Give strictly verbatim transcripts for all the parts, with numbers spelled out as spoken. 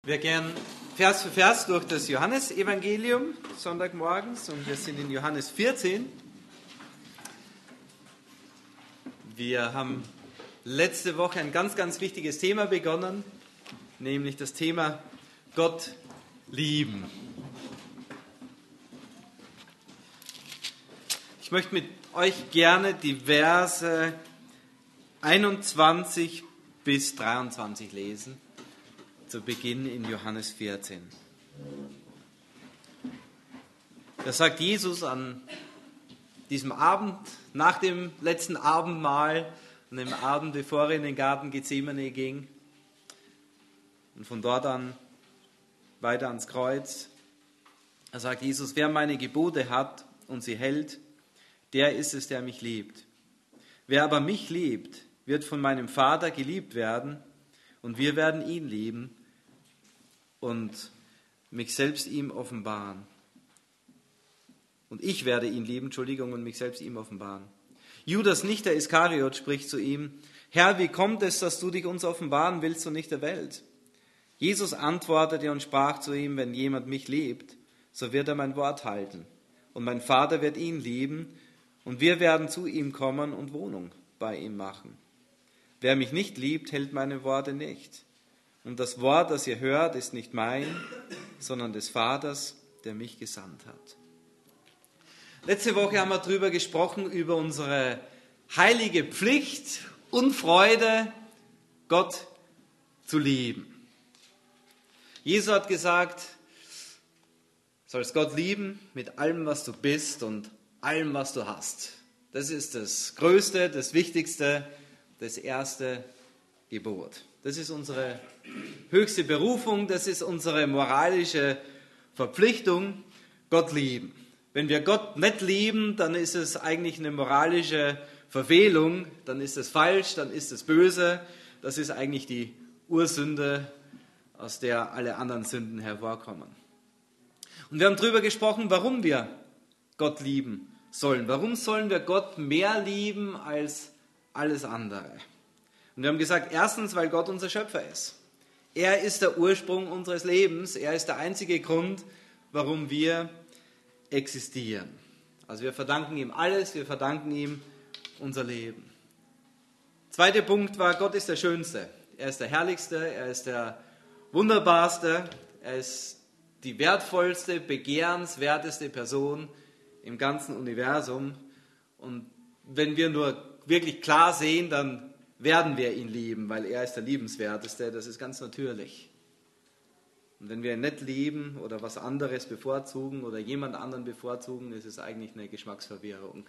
Wir gehen Vers für Vers durch das Johannesevangelium Sonntagmorgens und wir sind in Johannes vierzehn. Wir haben letzte Woche ein ganz, ganz wichtiges Thema begonnen, nämlich das Thema Gott lieben. Ich möchte mit euch gerne die Verse einundzwanzig bis dreiundzwanzig lesen. Zu Beginn in Johannes vierzehn. Da sagt Jesus an diesem Abend, nach dem letzten Abendmahl, an dem Abend, bevor er in den Garten Gethsemane ging und von dort an weiter ans Kreuz, da sagt Jesus, wer meine Gebote hat und sie hält, der ist es, der mich liebt. Wer aber mich liebt, wird von meinem Vater geliebt werden und wir werden ihn lieben und mich selbst ihm offenbaren. Und ich werde ihn lieben, Entschuldigung, und mich selbst ihm offenbaren. Judas, nicht der Iskariot, spricht zu ihm, Herr, wie kommt es, dass du dich uns offenbaren willst und nicht der Welt? Jesus antwortete und sprach zu ihm, wenn jemand mich liebt, so wird er mein Wort halten. Und mein Vater wird ihn lieben, und wir werden zu ihm kommen und Wohnung bei ihm machen. Wer mich nicht liebt, hält meine Worte nicht. Und das Wort, das ihr hört, ist nicht mein, sondern des Vaters, der mich gesandt hat. Letzte Woche haben wir darüber gesprochen, über unsere heilige Pflicht und Freude, Gott zu lieben. Jesus hat gesagt, du sollst Gott lieben mit allem, was du bist und allem, was du hast. Das ist das Größte, das Wichtigste, das erste Gebot. Das ist unsere höchste Berufung, das ist unsere moralische Verpflichtung, Gott lieben. Wenn wir Gott nicht lieben, dann ist es eigentlich eine moralische Verfehlung, dann ist es falsch, dann ist es böse. Das ist eigentlich die Ursünde, aus der alle anderen Sünden hervorkommen. Und wir haben darüber gesprochen, warum wir Gott lieben sollen. Warum sollen wir Gott mehr lieben als alles andere? Und wir haben gesagt, erstens, weil Gott unser Schöpfer ist. Er ist der Ursprung unseres Lebens. Er ist der einzige Grund, warum wir existieren. Also wir verdanken ihm alles, wir verdanken ihm unser Leben. Zweiter Punkt war, Gott ist der Schönste. Er ist der Herrlichste, er ist der Wunderbarste, er ist die wertvollste, begehrenswerteste Person im ganzen Universum. Und wenn wir nur wirklich klar sehen, dann werden wir ihn lieben, weil er ist der Liebenswerteste, das ist ganz natürlich. Und wenn wir ihn nicht lieben oder was anderes bevorzugen oder jemand anderen bevorzugen, ist es eigentlich eine Geschmacksverwirrung.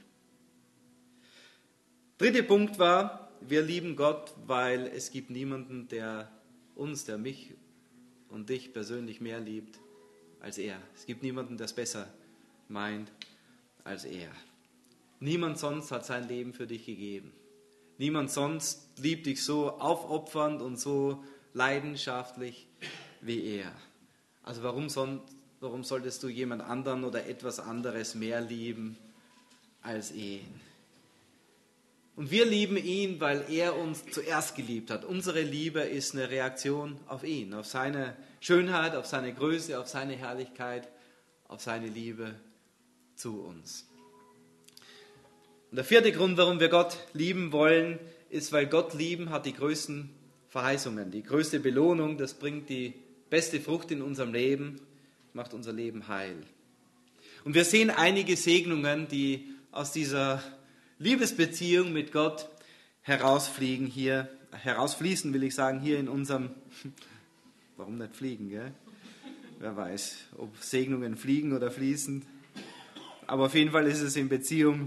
Dritter Punkt war, wir lieben Gott, weil es gibt niemanden, der uns, der mich und dich persönlich mehr liebt als er. Es gibt niemanden, der es besser meint als er. Niemand sonst hat sein Leben für dich gegeben. Niemand sonst liebt dich so aufopfernd und so leidenschaftlich wie er. Also warum, son- warum solltest du jemand anderen oder etwas anderes mehr lieben als ihn? Und wir lieben ihn, weil er uns zuerst geliebt hat. Unsere Liebe ist eine Reaktion auf ihn, auf seine Schönheit, auf seine Größe, auf seine Herrlichkeit, auf seine Liebe zu uns. Und der vierte Grund, warum wir Gott lieben wollen, ist, weil Gott lieben hat die größten Verheißungen, die größte Belohnung, das bringt die beste Frucht in unserem Leben, macht unser Leben heil. Und wir sehen einige Segnungen, die aus dieser Liebesbeziehung mit Gott herausfliegen hier, herausfließen, will ich sagen, hier in unserem, warum nicht fliegen, gell? Wer weiß, ob Segnungen fliegen oder fließen, aber auf jeden Fall ist es in Beziehung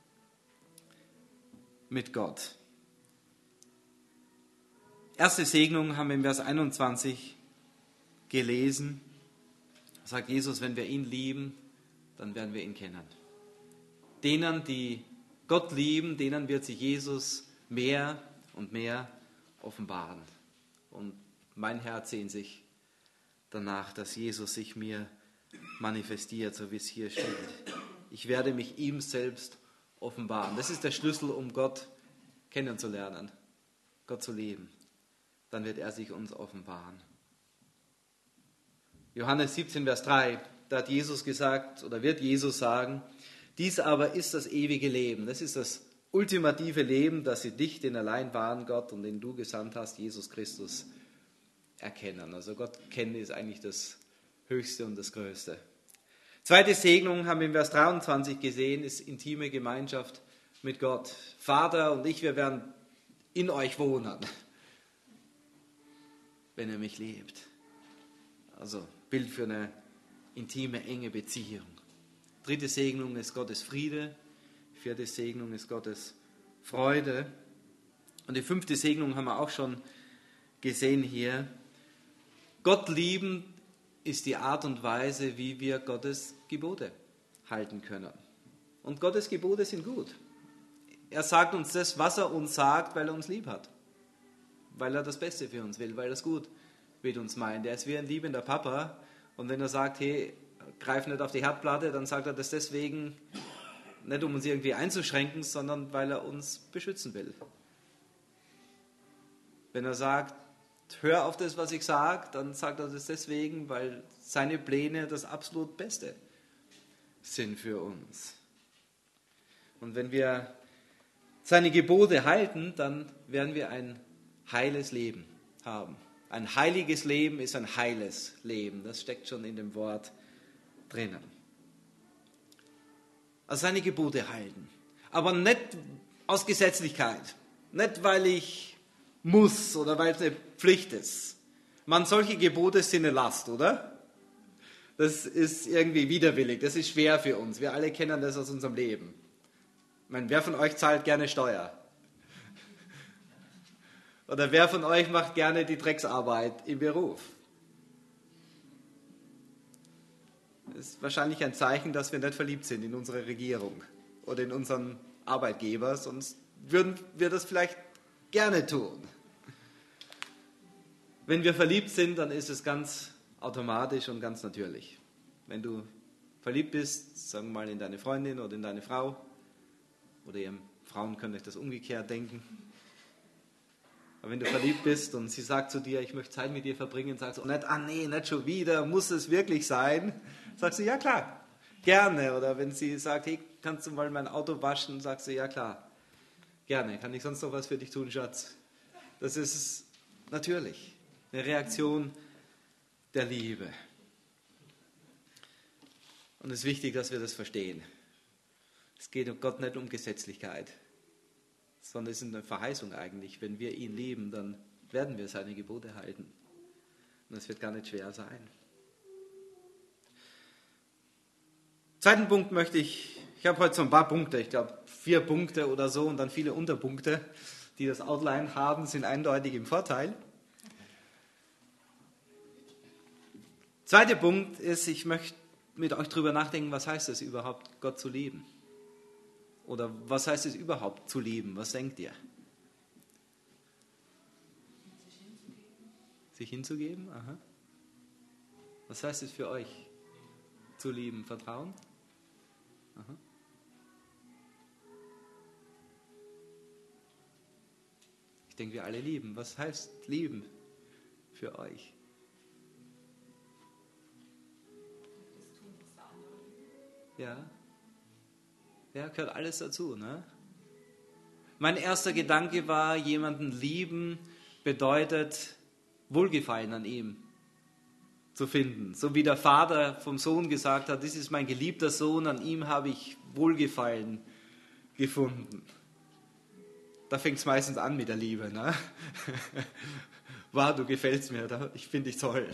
mit Gott. Erste Segnung haben wir im Vers einundzwanzig gelesen. Da sagt Jesus, wenn wir ihn lieben, dann werden wir ihn kennen. Denen, die Gott lieben, denen wird sich Jesus mehr und mehr offenbaren. Und mein Herz sehnt sich danach, dass Jesus sich mir manifestiert, so wie es hier steht. Ich werde mich ihm selbst offenbaren. Das ist der Schlüssel, um Gott kennenzulernen, Gott zu lieben. Dann wird er sich uns offenbaren. Johannes siebzehn, Vers drei, da hat Jesus gesagt, oder wird Jesus sagen, dies aber ist das ewige Leben. Das ist das ultimative Leben, dass sie dich, den allein wahren Gott und den du gesandt hast, Jesus Christus, erkennen. Also Gott kennen ist eigentlich das Höchste und das Größte. Zweite Segnung haben wir im Vers dreiundzwanzig gesehen, ist intime Gemeinschaft mit Gott. Vater und ich, wir werden in euch wohnen, wenn ihr mich liebt. Also Bild für eine intime, enge Beziehung. Dritte Segnung ist Gottes Friede. Vierte Segnung ist Gottes Freude. Und die fünfte Segnung haben wir auch schon gesehen hier. Gott lieben ist die Art und Weise, wie wir Gottes Gebote halten können. Und Gottes Gebote sind gut. Er sagt uns das, was er uns sagt, weil er uns lieb hat. Weil er das Beste für uns will, weil er es gut mit uns meint. Er ist wie ein liebender Papa. Und wenn er sagt, hey, greif nicht auf die Herdplatte, dann sagt er das deswegen nicht, um uns irgendwie einzuschränken, sondern weil er uns beschützen will. Wenn er sagt, hör auf das, was ich sage, dann sagt er das deswegen, weil seine Pläne das absolut Beste sind für uns. Und wenn wir seine Gebote halten, dann werden wir ein heiles Leben haben. Ein heiliges Leben ist ein heiles Leben. Das steckt schon in dem Wort drinnen. Also seine Gebote halten. Aber nicht aus Gesetzlichkeit. Nicht, weil ich muss oder weil es eine Pflicht ist. Man, solche Gebote sind eine Last, oder? Das ist irgendwie widerwillig. Das ist schwer für uns. Wir alle kennen das aus unserem Leben. Ich meine, wer von euch zahlt gerne Steuer? Oder wer von euch macht gerne die Drecksarbeit im Beruf? Das ist wahrscheinlich ein Zeichen, dass wir nicht verliebt sind in unsere Regierung oder in unseren Arbeitgeber, sonst würden wir das vielleicht gerne tun. Wenn wir verliebt sind, dann ist es ganz automatisch und ganz natürlich. Wenn du verliebt bist, sagen wir mal in deine Freundin oder in deine Frau, oder ihr Frauen könnt euch das umgekehrt denken, aber wenn du verliebt bist und sie sagt zu dir, ich möchte Zeit mit dir verbringen, sagst du nicht, ah nee, nicht schon wieder, muss es wirklich sein? Sagst du, ja klar, gerne. Oder wenn sie sagt, hey, kannst du mal mein Auto waschen, sagst du, ja klar, gerne. Kann ich sonst noch was für dich tun, Schatz? Das ist natürlich eine Reaktion der Liebe. Und es ist wichtig, dass wir das verstehen. Es geht um Gott nicht um Gesetzlichkeit, sondern es ist eine Verheißung eigentlich. Wenn wir ihn lieben, dann werden wir seine Gebote halten. Und es wird gar nicht schwer sein. Zweiten Punkt möchte ich, ich habe heute so ein paar Punkte, ich glaube vier Punkte oder so und dann viele Unterpunkte, die das Outline haben, sind eindeutig im Vorteil. Zweiter Punkt ist, ich möchte mit euch darüber nachdenken, was heißt es überhaupt, Gott zu lieben? Oder was heißt es überhaupt zu lieben? Was denkt ihr? Sich hinzugeben? Aha. Was heißt es für euch, zu lieben? Vertrauen? Aha. Ich denke, wir alle lieben. Was heißt lieben für euch? Ja. Ja, gehört alles dazu, ne? Mein erster Gedanke war, jemanden lieben bedeutet, Wohlgefallen an ihm zu finden. So wie der Vater vom Sohn gesagt hat, das ist mein geliebter Sohn, an ihm habe ich Wohlgefallen gefunden. Da fängt es meistens an mit der Liebe, ne? Wow, du gefällst mir, ich finde dich toll.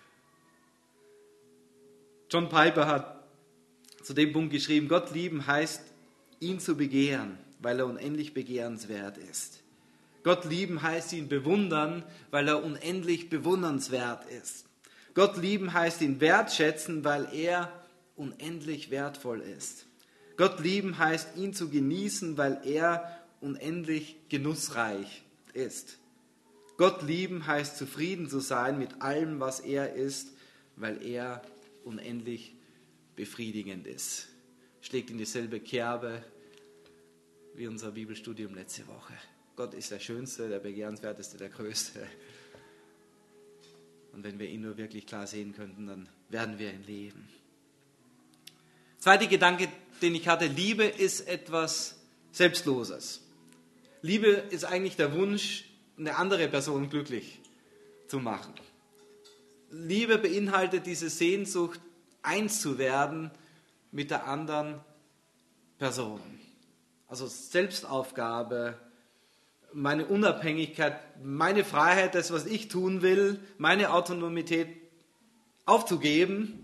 John Piper hat zu dem Punkt geschrieben, Gott lieben heißt, ihn zu begehren, weil er unendlich begehrenswert ist. Gott lieben heißt, ihn bewundern, weil er unendlich bewundernswert ist. Gott lieben heißt, ihn wertschätzen, weil er unendlich wertvoll ist. Gott lieben heißt, ihn zu genießen, weil er unendlich genussreich ist. Gott lieben heißt, zufrieden zu sein mit allem, was er ist, weil er unendlich befriedigend ist. Schlägt in dieselbe Kerbe wie unser Bibelstudium letzte Woche. Gott ist der Schönste, der Begehrenswerteste, der Größte. Und wenn wir ihn nur wirklich klar sehen könnten, dann werden wir ihn leben. Zweiter Gedanke, den ich hatte, Liebe ist etwas Selbstloses. Liebe ist eigentlich der Wunsch, eine andere Person glücklich zu machen. Liebe beinhaltet diese Sehnsucht, eins zu werden mit der anderen Person. Also Selbstaufgabe, meine Unabhängigkeit, meine Freiheit, das, was ich tun will, meine Autonomität aufzugeben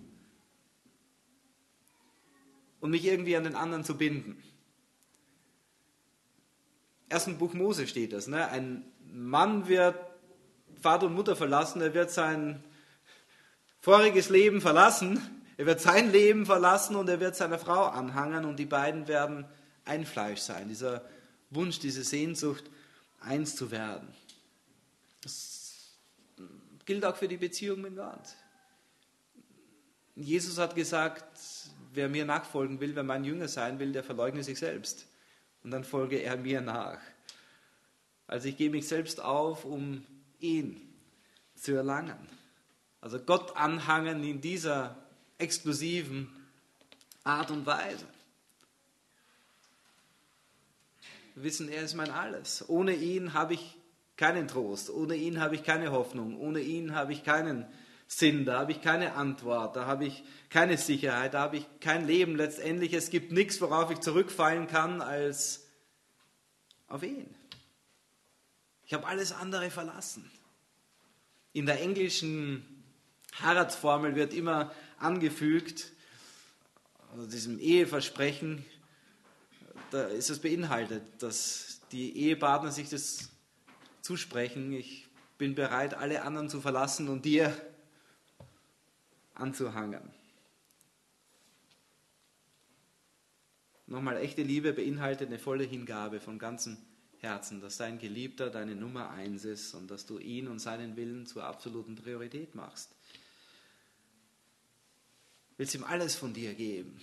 und mich irgendwie an den anderen zu binden. Ersten Buch Mose steht das. Ne? Ein Mann wird Vater und Mutter verlassen, er wird sein voriges Leben verlassen, er wird sein Leben verlassen und er wird seiner Frau anhangen und die beiden werden ein Fleisch sein. Dieser Wunsch, diese Sehnsucht, eins zu werden. Das gilt auch für die Beziehung mit Gott. Jesus hat gesagt, wer mir nachfolgen will, wer mein Jünger sein will, der verleugne sich selbst. Und dann folge er mir nach. Also ich gebe mich selbst auf, um ihn zu erlangen. Also Gott anhangen in dieser exklusiven Art und Weise. Wir wissen, er ist mein Alles. Ohne ihn habe ich keinen Trost. Ohne ihn habe ich keine Hoffnung. Ohne ihn habe ich keinen Sinn. Da habe ich keine Antwort. Da habe ich keine Sicherheit. Da habe ich kein Leben. Letztendlich, es gibt nichts, worauf ich zurückfallen kann, als auf ihn. Ich habe alles andere verlassen. In der englischen Heiratsformel wird immer angefügt, also diesem Eheversprechen, da ist es beinhaltet, dass die Ehepartner sich das zusprechen, ich bin bereit, alle anderen zu verlassen und dir anzuhangen. Nochmal, echte Liebe beinhaltet eine volle Hingabe von ganzem Herzen, dass dein Geliebter deine Nummer eins ist und dass du ihn und seinen Willen zur absoluten Priorität machst. Willst ihm alles von dir geben.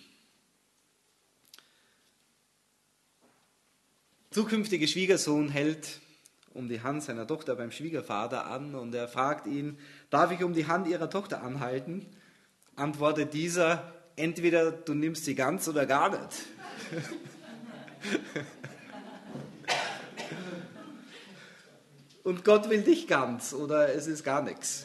Zukünftige Schwiegersohn hält um die Hand seiner Tochter beim Schwiegervater an und er fragt ihn, darf ich um die Hand ihrer Tochter anhalten? Antwortet dieser, entweder du nimmst sie ganz oder gar nicht. Und Gott will dich ganz oder es ist gar nichts.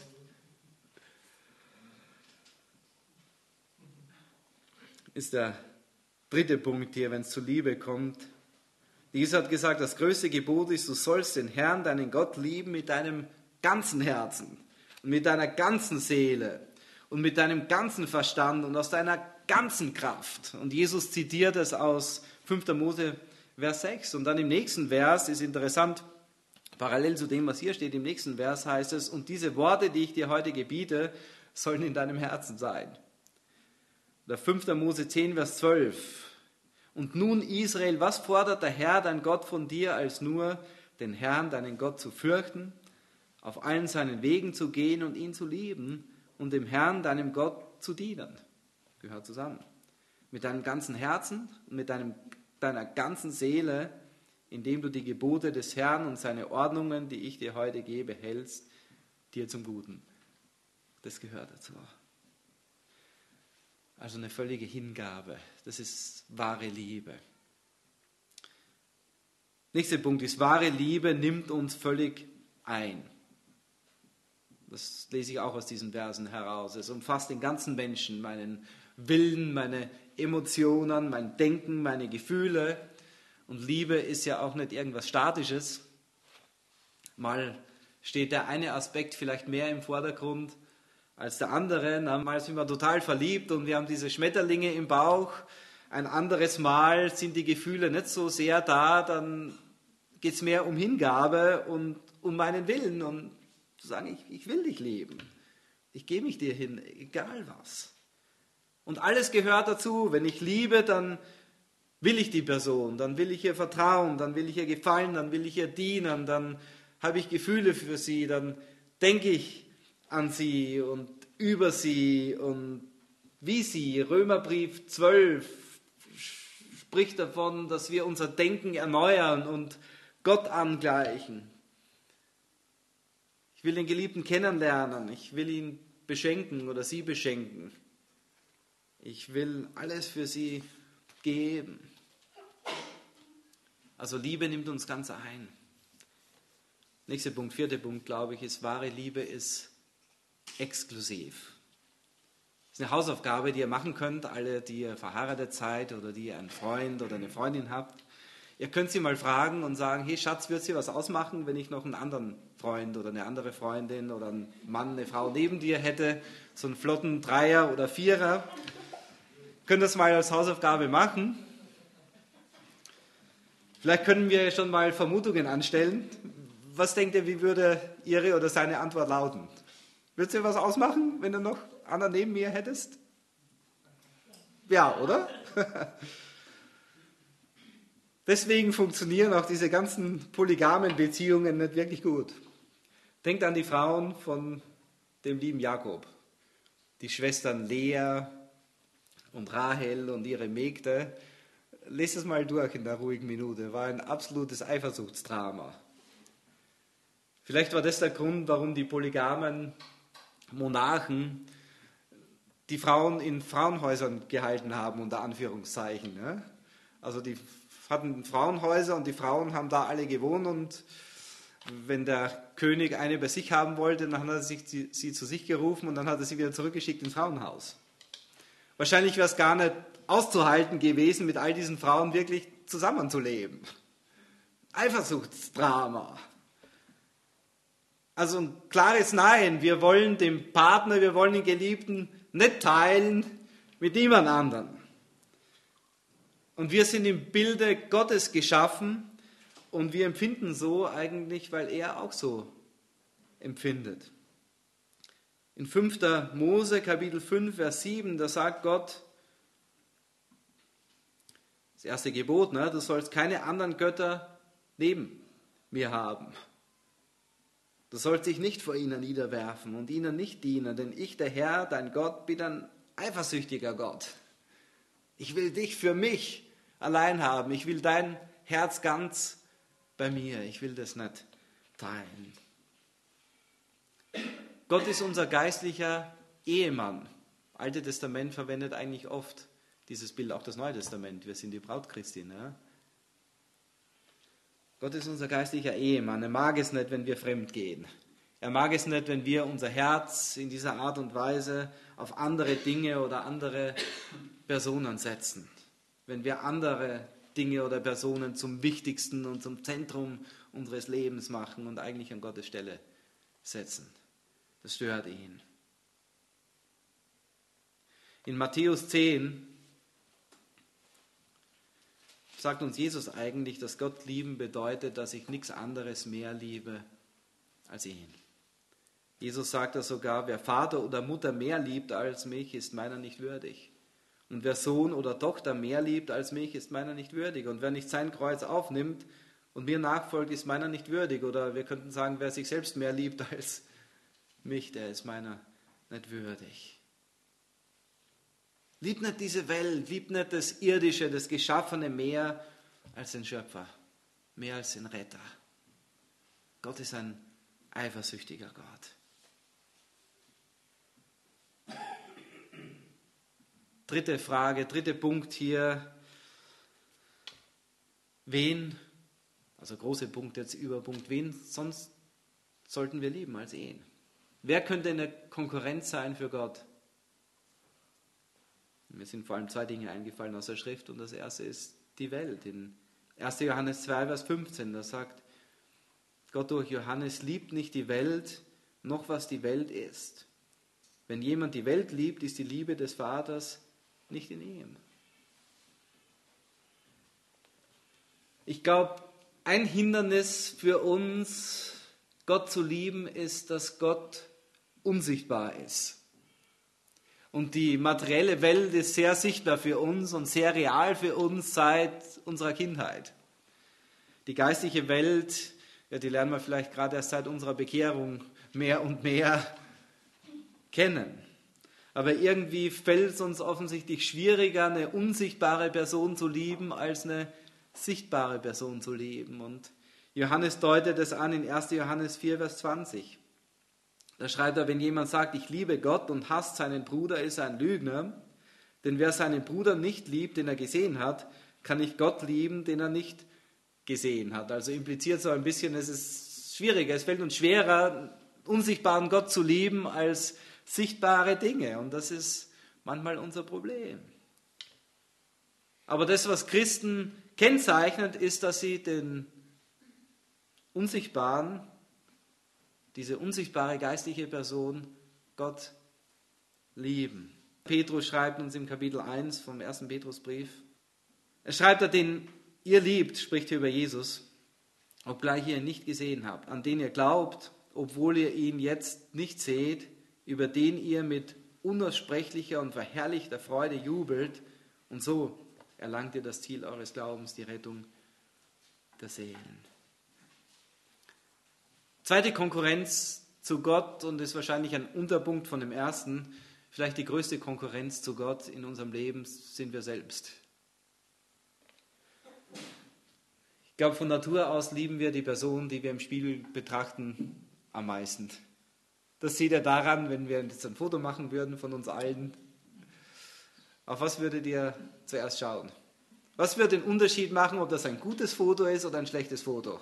Ist der dritte Punkt hier, wenn es zur Liebe kommt. Jesus hat gesagt, das größte Gebot ist, du sollst den Herrn, deinen Gott lieben mit deinem ganzen Herzen und mit deiner ganzen Seele und mit deinem ganzen Verstand und aus deiner ganzen Kraft. Und Jesus zitiert es aus fünfter Mose, Vers sechs. Und dann im nächsten Vers ist interessant, parallel zu dem, was hier steht, im nächsten Vers heißt es, und diese Worte, die ich dir heute gebiete, sollen in deinem Herzen sein. Oder fünfter Mose zehn, Vers zwölf. Und nun, Israel, was fordert der Herr, dein Gott, von dir, als nur den Herrn, deinen Gott, zu fürchten, auf allen seinen Wegen zu gehen und ihn zu lieben und dem Herrn, deinem Gott, zu dienen? Gehört zusammen. Mit deinem ganzen Herzen und mit deinem, deiner ganzen Seele, indem du die Gebote des Herrn und seine Ordnungen, die ich dir heute gebe, hältst, dir zum Guten. Das gehört dazu. Also eine völlige Hingabe. Das ist wahre Liebe. Nächster Punkt ist, wahre Liebe nimmt uns völlig ein. Das lese ich auch aus diesen Versen heraus. Es umfasst den ganzen Menschen, meinen Willen, meine Emotionen, mein Denken, meine Gefühle. Und Liebe ist ja auch nicht irgendwas Statisches. Mal steht der eine Aspekt vielleicht mehr im Vordergrund als der andere. Mal sind wir total verliebt und wir haben diese Schmetterlinge im Bauch. Ein anderes Mal sind die Gefühle nicht so sehr da, dann geht es mehr um Hingabe und um meinen Willen und zu sagen, ich, ich will dich lieben. Ich gebe mich dir hin, egal was. Und alles gehört dazu. Wenn ich liebe, dann will ich die Person, dann will ich ihr vertrauen, dann will ich ihr gefallen, dann will ich ihr dienen, dann habe ich Gefühle für sie, dann denke ich an sie und über sie und wie sie. Römerbrief zwölf spricht davon, dass wir unser Denken erneuern und Gott angleichen. Ich will den Geliebten kennenlernen. Ich will ihn beschenken oder sie beschenken. Ich will alles für sie geben. Also Liebe nimmt uns ganz ein. Nächster Punkt, vierter Punkt, glaube ich, ist, wahre Liebe ist exklusiv. Das ist eine Hausaufgabe, die ihr machen könnt, alle, die ihr verheiratet seid oder die ihr einen Freund oder eine Freundin habt. Ihr könnt sie mal fragen und sagen, hey Schatz, wird es dir was ausmachen, wenn ich noch einen anderen Freund oder eine andere Freundin oder einen Mann, eine Frau neben dir hätte, so einen flotten Dreier oder Vierer. Ihr könnt das mal als Hausaufgabe machen. Vielleicht können wir schon mal Vermutungen anstellen. Was denkt ihr, wie würde Ihre oder seine Antwort lauten? Würdest du dir was ausmachen, wenn du noch anderen neben mir hättest? Ja, oder? Deswegen funktionieren auch diese ganzen polygamen Beziehungen nicht wirklich gut. Denkt an die Frauen von dem lieben Jakob. Die Schwestern Lea und Rahel und ihre Mägde. Lest es mal durch in der ruhigen Minute. War ein absolutes Eifersuchtsdrama. Vielleicht war das der Grund, warum die polygamen Monarchen die Frauen in Frauenhäusern gehalten haben, unter Anführungszeichen. Ja? Also die hatten Frauenhäuser und die Frauen haben da alle gewohnt und wenn der König eine bei sich haben wollte, dann hat er sich, sie, sie zu sich gerufen und dann hat er sie wieder zurückgeschickt ins Frauenhaus. Wahrscheinlich wäre es gar nicht auszuhalten gewesen, mit all diesen Frauen wirklich zusammenzuleben. Eifersuchtsdrama. Also ein klares Nein, wir wollen den Partner, wir wollen den Geliebten nicht teilen mit niemand anderem. Und wir sind im Bilde Gottes geschaffen und wir empfinden so eigentlich, weil er auch so empfindet. In fünfter Mose, Kapitel fünf, Vers sieben, da sagt Gott, das erste Gebot, ne, du sollst keine anderen Götter neben mir haben. Du sollst dich nicht vor ihnen niederwerfen und ihnen nicht dienen, denn ich, der Herr, dein Gott, bin ein eifersüchtiger Gott. Ich will dich für mich allein haben. Ich will dein Herz ganz bei mir. Ich will das nicht teilen. Gott ist unser geistlicher Ehemann. Das Alte Testament verwendet eigentlich oft dieses Bild, auch das Neue Testament. Wir sind die Braut Christi. Ne? Gott ist unser geistlicher Ehemann. Er mag es nicht, wenn wir fremd gehen. Er mag es nicht, wenn wir unser Herz in dieser Art und Weise auf andere Dinge oder andere Personen setzen. Wenn wir andere Dinge oder Personen zum Wichtigsten und zum Zentrum unseres Lebens machen und eigentlich an Gottes Stelle setzen. Das stört ihn. In Matthäus zehn sagt uns Jesus eigentlich, dass Gott lieben bedeutet, dass ich nichts anderes mehr liebe als ihn. Jesus sagt da sogar, wer Vater oder Mutter mehr liebt als mich, ist meiner nicht würdig. Und wer Sohn oder Tochter mehr liebt als mich, ist meiner nicht würdig. Und wer nicht sein Kreuz aufnimmt und mir nachfolgt, ist meiner nicht würdig. Oder wir könnten sagen, wer sich selbst mehr liebt als mich, der ist meiner nicht würdig. Liebt nicht diese Welt, liebt nicht das Irdische, das Geschaffene mehr als den Schöpfer, mehr als den Retter. Gott ist ein eifersüchtiger Gott. Dritte Frage, dritter Punkt hier. Wen, also große Punkt jetzt Überpunkt, wen sonst sollten wir lieben als ihn? Wer könnte eine Konkurrenz sein für Gott? Mir sind vor allem zwei Dinge eingefallen aus der Schrift und das erste ist die Welt. In erster Johannes zwei, Vers fünfzehn, da sagt Gott durch Johannes, liebt nicht die Welt, noch was die Welt ist. Wenn jemand die Welt liebt, ist die Liebe des Vaters nicht in ihm. Ich glaube, ein Hindernis für uns, Gott zu lieben, ist, dass Gott unsichtbar ist. Und die materielle Welt ist sehr sichtbar für uns und sehr real für uns seit unserer Kindheit. Die geistliche Welt, ja, die lernen wir vielleicht gerade erst seit unserer Bekehrung mehr und mehr kennen. Aber irgendwie fällt es uns offensichtlich schwieriger, eine unsichtbare Person zu lieben, als eine sichtbare Person zu lieben. Und Johannes deutet es an in erster Johannes vier, Vers zwanzig. Da schreibt er, wenn jemand sagt, ich liebe Gott und hasst seinen Bruder, ist er ein Lügner. Denn wer seinen Bruder nicht liebt, den er gesehen hat, kann nicht Gott lieben, den er nicht gesehen hat. Also impliziert so ein bisschen, es ist schwieriger, es fällt uns schwerer, unsichtbaren Gott zu lieben als sichtbare Dinge. Und das ist manchmal unser Problem. Aber das, was Christen kennzeichnet, ist, dass sie den Unsichtbaren, diese unsichtbare geistliche Person, Gott lieben. Petrus schreibt uns im Kapitel eins vom ersten Petrusbrief, er schreibt da, den ihr liebt, spricht hier über Jesus, obgleich ihr ihn nicht gesehen habt, an den ihr glaubt, obwohl ihr ihn jetzt nicht seht, über den ihr mit unaussprechlicher und verherrlichter Freude jubelt, und so erlangt ihr das Ziel eures Glaubens, die Rettung der Seelen. Zweite Konkurrenz zu Gott, und ist wahrscheinlich ein Unterpunkt von dem ersten, vielleicht die größte Konkurrenz zu Gott in unserem Leben, sind wir selbst. Ich glaube, von Natur aus lieben wir die Person, die wir im Spiegel betrachten, am meisten. Das seht ihr daran, wenn wir jetzt ein Foto machen würden von uns allen. Auf was würdet ihr zuerst schauen? Was würde den Unterschied machen, ob das ein gutes Foto ist oder ein schlechtes Foto?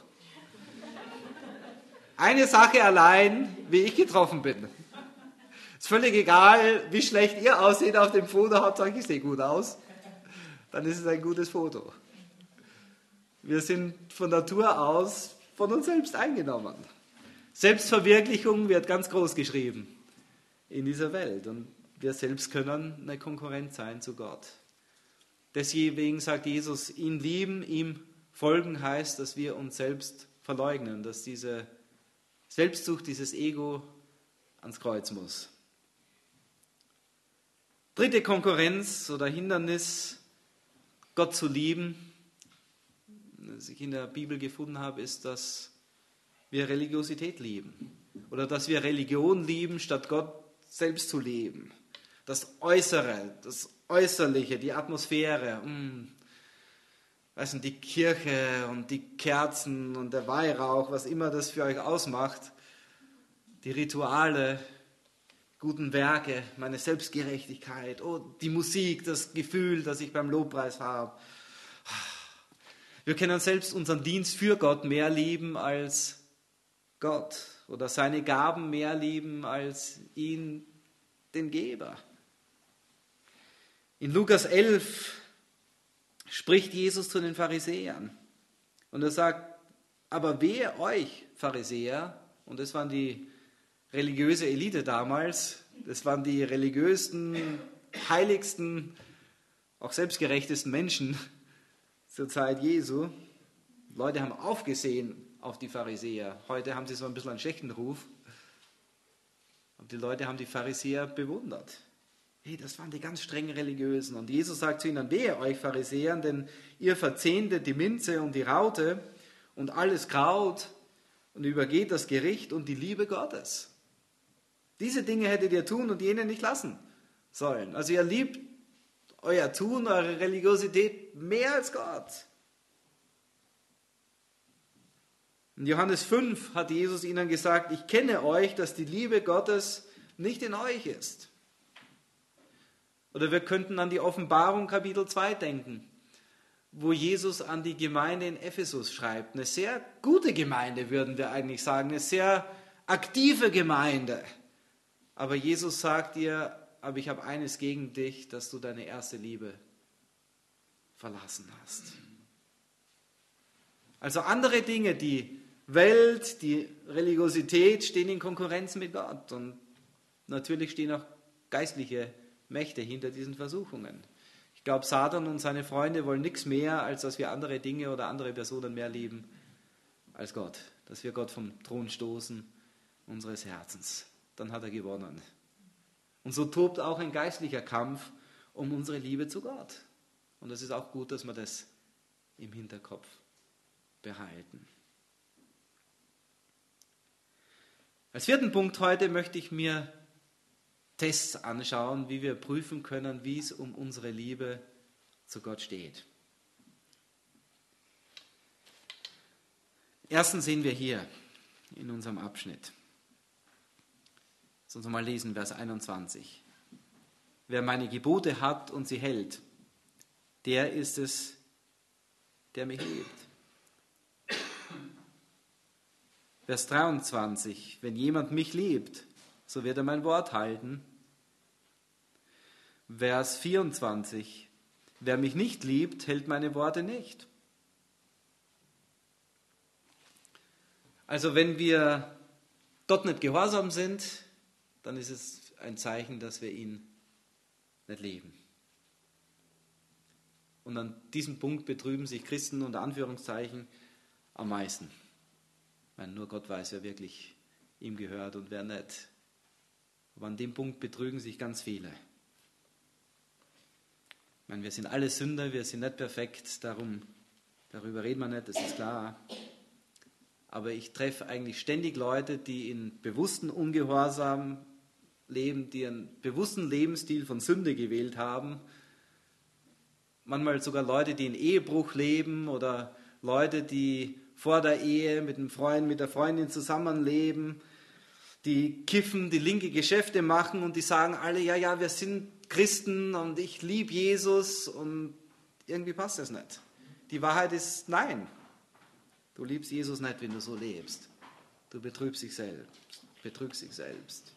Eine Sache allein, wie ich getroffen bin. Ist völlig egal, wie schlecht ihr aussieht auf dem Foto, Hauptsache ich sehe gut aus. Dann ist es ein gutes Foto. Wir sind von Natur aus von uns selbst eingenommen. Selbstverwirklichung wird ganz groß geschrieben in dieser Welt. Und wir selbst können eine Konkurrenz sein zu Gott. Deswegen sagt Jesus, ihn lieben, ihm folgen heißt, dass wir uns selbst verleugnen, dass diese Selbstsucht, dieses Ego ans Kreuz muss. Dritte Konkurrenz oder Hindernis, Gott zu lieben, das ich in der Bibel gefunden habe, ist, dass wir Religiosität lieben. Oder dass wir Religion lieben, statt Gott selbst zu leben. Das Äußere, das Äußerliche, die Atmosphäre, mh, weiß nicht, die Kirche und die Kerzen und der Weihrauch, was immer das für euch ausmacht, die Rituale, guten Werke, meine Selbstgerechtigkeit, oh, die Musik, das Gefühl, das ich beim Lobpreis habe. Wir können selbst unseren Dienst für Gott mehr lieben als Gott oder seine Gaben mehr lieben als ihn, den Geber. In Lukas elf spricht Jesus zu den Pharisäern und er sagt, aber wehe euch, Pharisäer, und das waren die religiöse Elite damals, das waren die religiösten, heiligsten, auch selbstgerechtesten Menschen zur Zeit Jesu. Leute haben aufgesehen auf die Pharisäer. Heute haben sie so ein bisschen einen schlechten Ruf. Aber die Leute haben die Pharisäer bewundert. Hey, das waren die ganz strengen Religiösen. Und Jesus sagt zu ihnen, wehe euch Pharisäern, denn ihr verzehntet die Minze und die Raute und alles Kraut und übergeht das Gericht und die Liebe Gottes. Diese Dinge hättet ihr tun und jene nicht lassen sollen. Also ihr liebt euer Tun, eure Religiosität mehr als Gott. In Johannes fünf hat Jesus ihnen gesagt, ich kenne euch, dass die Liebe Gottes nicht in euch ist. Oder wir könnten an die Offenbarung Kapitel zwei denken, wo Jesus an die Gemeinde in Ephesus schreibt. Eine sehr gute Gemeinde, würden wir eigentlich sagen, eine sehr aktive Gemeinde. Aber Jesus sagt ihr, aber ich habe eines gegen dich, dass du deine erste Liebe verlassen hast. Also andere Dinge, die Welt, die Religiosität stehen in Konkurrenz mit Gott. Und natürlich stehen auch geistliche Mächte hinter diesen Versuchungen. Ich glaube, Satan und seine Freunde wollen nichts mehr, als dass wir andere Dinge oder andere Personen mehr lieben als Gott. Dass wir Gott vom Thron stoßen unseres Herzens. Dann hat er gewonnen. Und so tobt auch ein geistlicher Kampf um unsere Liebe zu Gott. Und es ist auch gut, dass wir das im Hinterkopf behalten. Als vierten Punkt heute möchte ich mir Tests anschauen, wie wir prüfen können, wie es um unsere Liebe zu Gott steht. Erstens sehen wir hier in unserem Abschnitt. Lass uns mal lesen, Vers einundzwanzig. Wer meine Gebote hat und sie hält, der ist es, der mich liebt. Vers dreiundzwanzig. Wenn jemand mich liebt, so wird er mein Wort halten. Vers vierundzwanzig. Wer mich nicht liebt, hält meine Worte nicht. Also wenn wir Gott nicht gehorsam sind, dann ist es ein Zeichen, dass wir ihn nicht lieben. Und an diesem Punkt betrüben sich Christen unter Anführungszeichen am meisten. Ich meine, nur Gott weiß, wer wirklich ihm gehört und wer nicht. Aber an dem Punkt betrügen sich ganz viele. Ich meine, wir sind alle Sünder, wir sind nicht perfekt, darum, darüber reden wir nicht, das ist klar. Aber ich treffe eigentlich ständig Leute, die in bewussten Ungehorsam leben, die einen bewussten Lebensstil von Sünde gewählt haben. Manchmal sogar Leute, die in Ehebruch leben oder Leute, die vor der Ehe mit einem Freund, mit der Freundin zusammenleben, die kiffen, die linke Geschäfte machen und die sagen alle, ja, ja, wir sind Christen und ich liebe Jesus und irgendwie passt das nicht. Die Wahrheit ist, nein, du liebst Jesus nicht, wenn du so lebst. Du betrügst dich selbst. Betrügst dich selbst.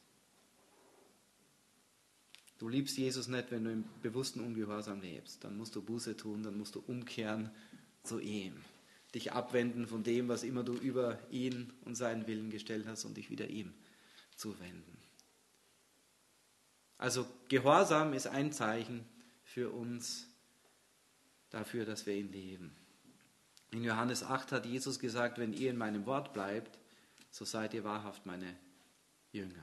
Du liebst Jesus nicht, wenn du im bewussten Ungehorsam lebst. Dann musst du Buße tun, dann musst du umkehren zu ihm. Dich abwenden von dem, was immer du über ihn und seinen Willen gestellt hast und dich wieder ihm zuwenden. Also Gehorsam ist ein Zeichen für uns dafür, dass wir ihn lieben. In Johannes acht hat Jesus gesagt, wenn ihr in meinem Wort bleibt, so seid ihr wahrhaft meine Jünger.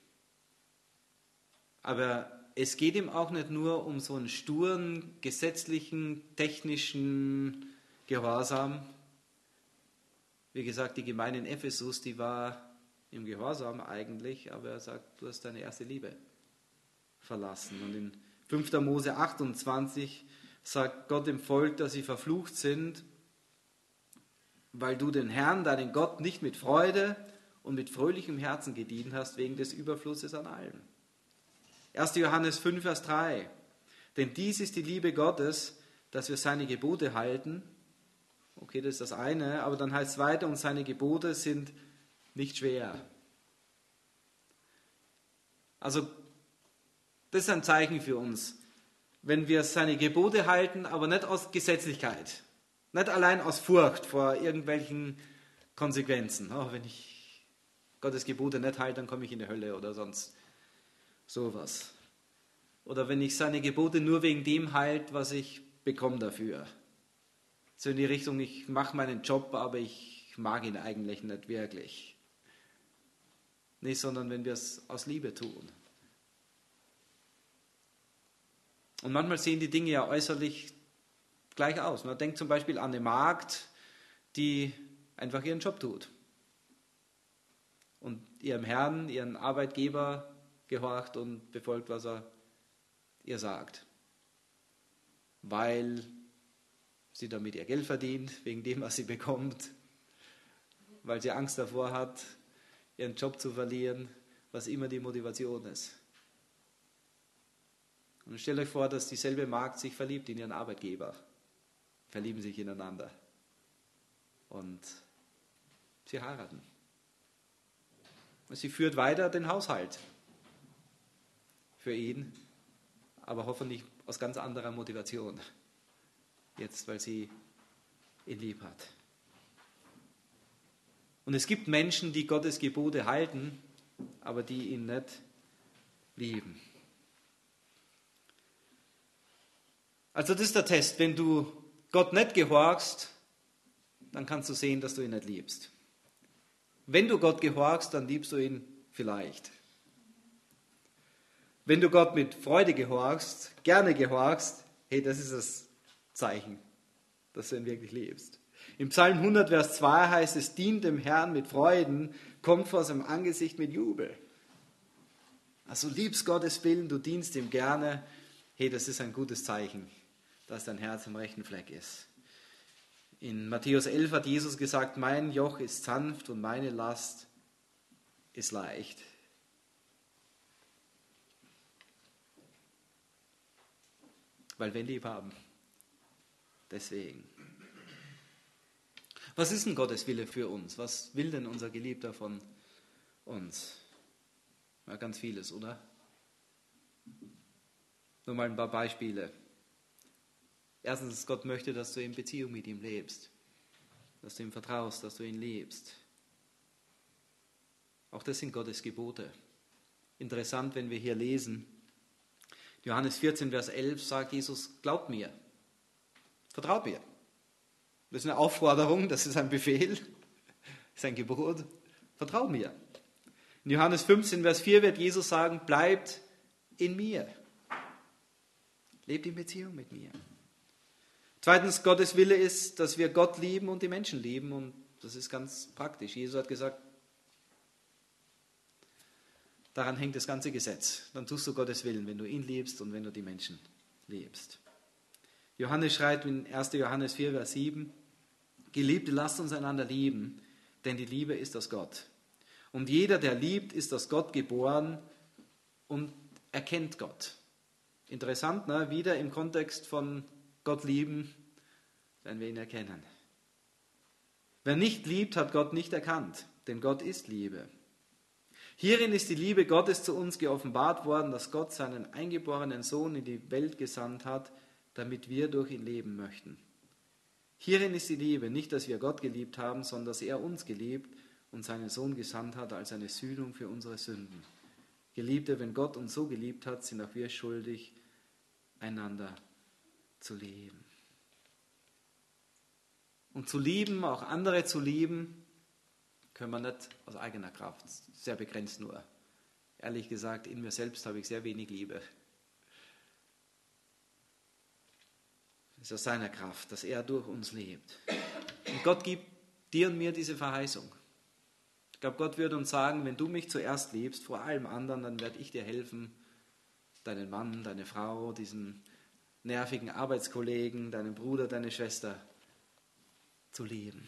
Aber es geht ihm auch nicht nur um so einen sturen, gesetzlichen, technischen Gehorsam. Wie gesagt, die Gemeinde in Ephesus, die war im Gehorsam eigentlich, aber er sagt, du hast deine erste Liebe verlassen. Und in fünfter Mose achtundzwanzig sagt Gott dem Volk, dass sie verflucht sind, weil du den Herrn, deinen Gott, nicht mit Freude und mit fröhlichem Herzen gedient hast, wegen des Überflusses an allem. erster Johannes fünf, Vers drei. Denn dies ist die Liebe Gottes, dass wir seine Gebote halten. Okay, das ist das eine, aber dann heißt es weiter, und seine Gebote sind nicht schwer. Also, das ist ein Zeichen für uns, wenn wir seine Gebote halten, aber nicht aus Gesetzlichkeit, nicht allein aus Furcht vor irgendwelchen Konsequenzen. Oh, wenn ich Gottes Gebote nicht halte, dann komme ich in die Hölle oder sonst sowas. Oder wenn ich seine Gebote nur wegen dem halte, was ich bekomme dafür. So in die Richtung, ich mache meinen Job, aber ich mag ihn eigentlich nicht wirklich. Nicht, sondern wenn wir es aus Liebe tun. Und manchmal sehen die Dinge ja äußerlich gleich aus. Man denkt zum Beispiel an eine Magd, die einfach ihren Job tut. Und ihrem Herrn, ihren Arbeitgeber gehorcht und befolgt, was er ihr sagt. Weil sie damit ihr Geld verdient, wegen dem, was sie bekommt. Weil sie Angst davor hat, ihren Job zu verlieren, was immer die Motivation ist. Und stellt euch vor, dass dieselbe Magd sich verliebt in ihren Arbeitgeber. Verlieben sich ineinander. Und sie heiraten. Und sie führt weiter den Haushalt für ihn, aber hoffentlich aus ganz anderer Motivation. Jetzt, weil sie ihn lieb hat. Und es gibt Menschen, die Gottes Gebote halten, aber die ihn nicht lieben. Also das ist der Test. Wenn du Gott nicht gehorchst, dann kannst du sehen, dass du ihn nicht liebst. Wenn du Gott gehorchst, dann liebst du ihn vielleicht. Wenn du Gott mit Freude gehorchst, gerne gehorchst, hey, das ist das Zeichen, dass du ihn wirklich liebst. Im Psalm hundert, Vers zwei heißt es, dient dem Herrn mit Freuden, kommt vor seinem Angesicht mit Jubel. Also liebst Gottes Willen, du dienst ihm gerne, hey, das ist ein gutes Zeichen, dass dein Herz am rechten Fleck ist. In Matthäus elf hat Jesus gesagt, mein Joch ist sanft und meine Last ist leicht. weil wir ihn lieb haben. Deswegen. Was ist denn Gottes Wille für uns? Was will denn unser Geliebter von uns? Ja, ganz vieles, oder? Nur mal ein paar Beispiele. Erstens, Gott möchte, dass du in Beziehung mit ihm lebst, dass du ihm vertraust, dass du ihn liebst. Auch das sind Gottes Gebote. Interessant, wenn wir hier lesen, Johannes vierzehn, Vers elf sagt Jesus, glaubt mir, vertraut mir. Das ist eine Aufforderung, das ist ein Befehl, das ist ein Gebot, vertraut mir. In Johannes fünfzehn, Vers vier wird Jesus sagen, bleibt in mir. Lebt in Beziehung mit mir. Zweitens, Gottes Wille ist, dass wir Gott lieben und die Menschen lieben. Und das ist ganz praktisch. Jesus hat gesagt, daran hängt das ganze Gesetz. Dann tust du Gottes Willen, wenn du ihn liebst und wenn du die Menschen liebst. Johannes schreibt in erster Johannes vier, Vers sieben, Geliebte, lasst uns einander lieben, denn die Liebe ist aus Gott. Und jeder, der liebt, ist aus Gott geboren und erkennt Gott. Interessant, ne? Wieder im Kontext von Gott lieben, werden wir ihn erkennen. Wer nicht liebt, hat Gott nicht erkannt, denn Gott ist Liebe. Hierin ist die Liebe Gottes zu uns geoffenbart worden, dass Gott seinen eingeborenen Sohn in die Welt gesandt hat, damit wir durch ihn leben möchten. Hierin ist die Liebe, nicht, dass wir Gott geliebt haben, sondern dass er uns geliebt und seinen Sohn gesandt hat als eine Sühnung für unsere Sünden. Geliebte, wenn Gott uns so geliebt hat, sind auch wir schuldig, einander zu lieben. Und zu lieben, auch andere zu lieben, können wir nicht aus eigener Kraft, sehr begrenzt nur. Ehrlich gesagt, in mir selbst habe ich sehr wenig Liebe. Es ist aus seiner Kraft, dass er durch uns lebt. Und Gott gibt dir und mir diese Verheißung. Ich glaube, Gott würde uns sagen, wenn du mich zuerst liebst, vor allem anderen, dann werde ich dir helfen, deinen Mann, deine Frau, diesen nervigen Arbeitskollegen, deinen Bruder, deine Schwester zu lieben.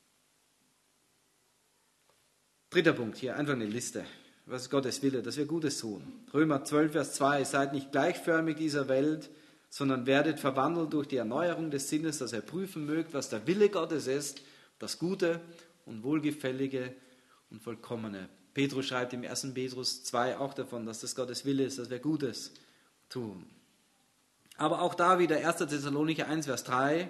Dritter Punkt, hier einfach eine Liste. Was ist Gottes Wille? Dass wir Gutes tun. Römer zwölf, Vers zwei, seid nicht gleichförmig dieser Welt, sondern werdet verwandelt durch die Erneuerung des Sinnes, dass ihr prüfen mögt, was der Wille Gottes ist, das Gute und Wohlgefällige und Vollkommene. Petrus schreibt im ersten Petrus zwei auch davon, dass das Gottes Wille ist, dass wir Gutes tun. Aber auch da wieder erster Thessalonicher eins, Vers drei,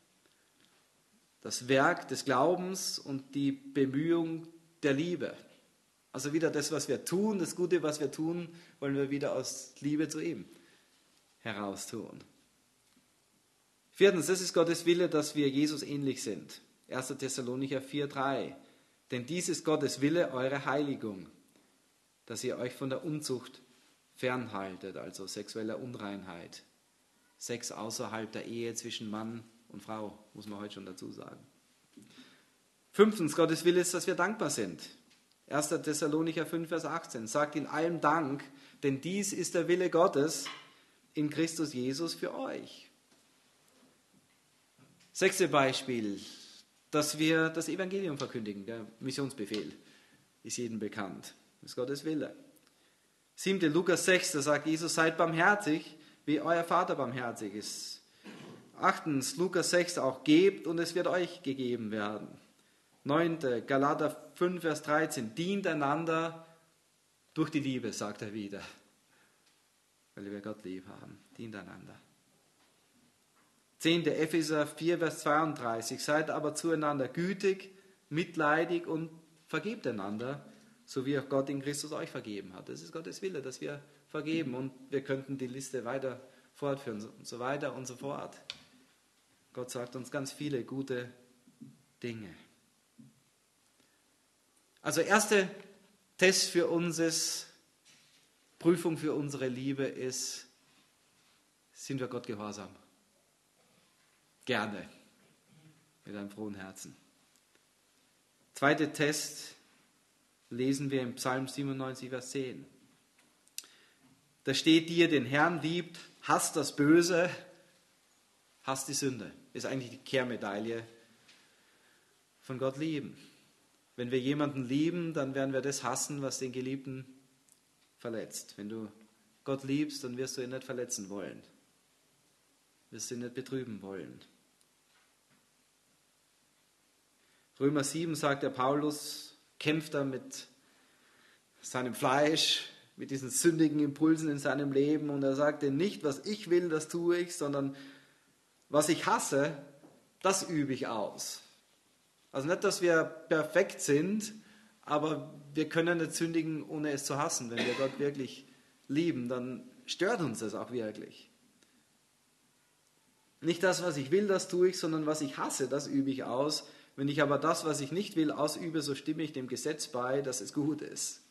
das Werk des Glaubens und die Bemühung der Liebe. Also wieder das, was wir tun, das Gute, was wir tun, wollen wir wieder aus Liebe zu ihm heraus tun. Viertens, das ist Gottes Wille, dass wir Jesus ähnlich sind. erster Thessalonicher vier, drei. Denn dies ist Gottes Wille, eure Heiligung, dass ihr euch von der Unzucht fernhaltet, also sexueller Unreinheit. Sex außerhalb der Ehe zwischen Mann und Frau, muss man heute schon dazu sagen. Fünftens, Gottes Wille ist, dass wir dankbar sind. erster Thessalonicher fünf, Vers achtzehn. Sagt in allem Dank, denn dies ist der Wille Gottes in Christus Jesus für euch. Sechste Beispiel, dass wir das Evangelium verkündigen. Der Missionsbefehl ist jedem bekannt. Das ist Gottes Wille. Siebte, Lukas sechs, da sagt Jesus, seid barmherzig, wie euer Vater barmherzig ist. Achtens, Lukas sechs, auch gebt und es wird euch gegeben werden. Neunte, Galater fünf, Vers dreizehn, dient einander durch die Liebe, sagt er wieder. Weil wir Gott lieb haben, dient einander. Zehnte, Epheser vier, Vers zweiunddreißig, seid aber zueinander gütig, mitleidig und vergebt einander, so wie auch Gott in Christus euch vergeben hat. Das ist Gottes Wille, dass wir vergeben und wir könnten die Liste weiter fortführen und so weiter und so fort. Gott sagt uns ganz viele gute Dinge. Also erste Test für uns ist, Prüfung für unsere Liebe ist, sind wir Gott gehorsam? Gerne, mit einem frohen Herzen. Zweiter Test lesen wir im Psalm siebenundneunzig, Vers zehn. Da steht, die ihr den Herrn liebt, hasst das Böse, hasst die Sünde. Ist eigentlich die Kehrmedaille von Gott lieben. Wenn wir jemanden lieben, dann werden wir das hassen, was den Geliebten verletzt. Wenn du Gott liebst, dann wirst du ihn nicht verletzen wollen. wir sie nicht betrüben wollen. Römer sieben sagt der Paulus, kämpft er mit seinem Fleisch, mit diesen sündigen Impulsen in seinem Leben und er sagte nicht, was ich will, das tue ich, sondern was ich hasse, das übe ich aus. Also nicht, dass wir perfekt sind, aber wir können nicht sündigen, ohne es zu hassen. Wenn wir Gott wirklich lieben, dann stört uns das auch wirklich. Nicht das, was ich will, das tue ich, sondern was ich hasse, das übe ich aus. Wenn ich aber das, was ich nicht will, ausübe, so stimme ich dem Gesetz bei, dass es gut ist.